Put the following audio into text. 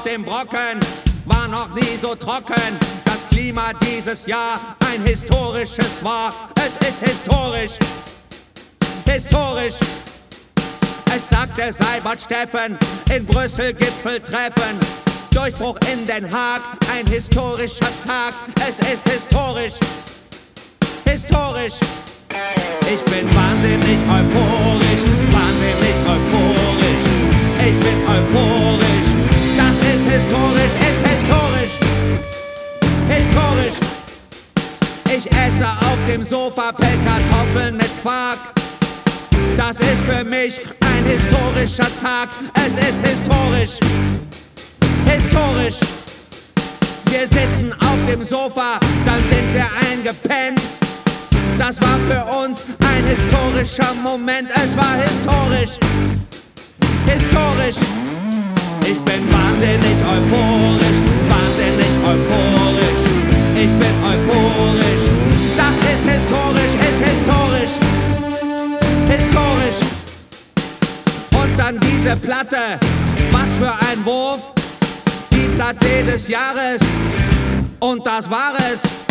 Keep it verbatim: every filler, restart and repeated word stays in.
dem Brocken war noch nie so trocken. Das Klima dieses Jahr ein historisches war. Es ist historisch, historisch. Es sagte Seibert Steffen in Brüssel Gipfeltreffen. Durchbruch in Den Haag, ein historischer Tag. Es ist historisch, historisch. Ich bin wahnsinnig euphorisch, wahnsinnig euphorisch. Ich bin euphorisch, das ist historisch, ist historisch, historisch. Ich esse auf dem Sofa Pellkartoffeln mit Quark. Das ist für mich ein historischer Tag. Es ist historisch, historisch. Wir sitzen auf dem Sofa, dann sind wir eingepennt. Das war für uns ein historischer Moment. Es war historisch, historisch. Ich bin wahnsinnig euphorisch, wahnsinnig euphorisch. Ich bin euphorisch. Das ist historisch, ist historisch, historisch. Und dann diese Platte, was für ein Wurf. Die Platte des Jahres. Und das war es.